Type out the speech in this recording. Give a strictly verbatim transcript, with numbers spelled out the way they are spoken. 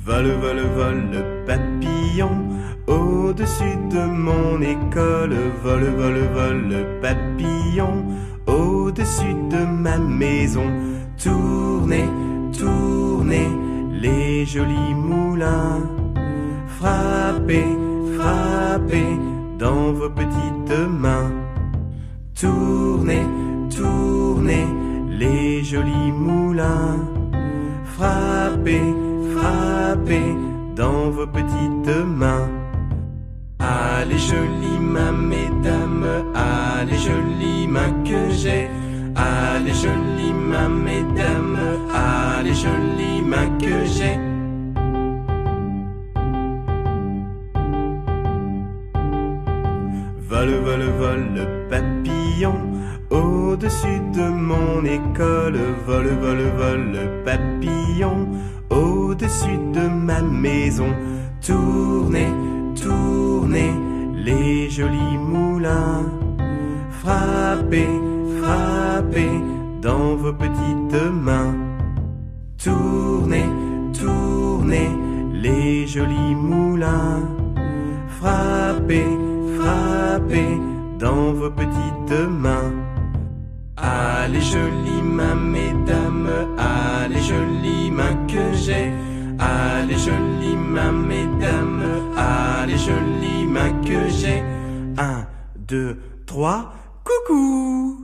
Vole, vole, vole, papillon, au-dessus de mon école. Vole, vole, vole, papillon, au-dessus de ma maison. Tournez, tournez, les jolis moulins. Frappez, frappez, dans vos petites mains. Tournez, tournez, les jolis moulins. Frappez, frappez, dans vos petites mains. Allez jolies mains, mesdames, allez jolies mains que j'ai. Allez jolies mains, mesdames, allez jolies mains que j'ai. Vole, vole, vole, papillon, au-dessus de mon école. Vole, vole, vole, papillon, au-dessus de ma maison. Tournez, tournez, les jolis moulins. Frappez, frappez, dans vos petites mains. Tournez, tournez, les jolis moulins. Frappez, frappez, dans vos petites mains. Allez jolies mains, mesdames, allez jolies mains que j'ai. Allez jolies mains, mesdames, allez jolies mains que j'ai. Un, deux, trois, coucou!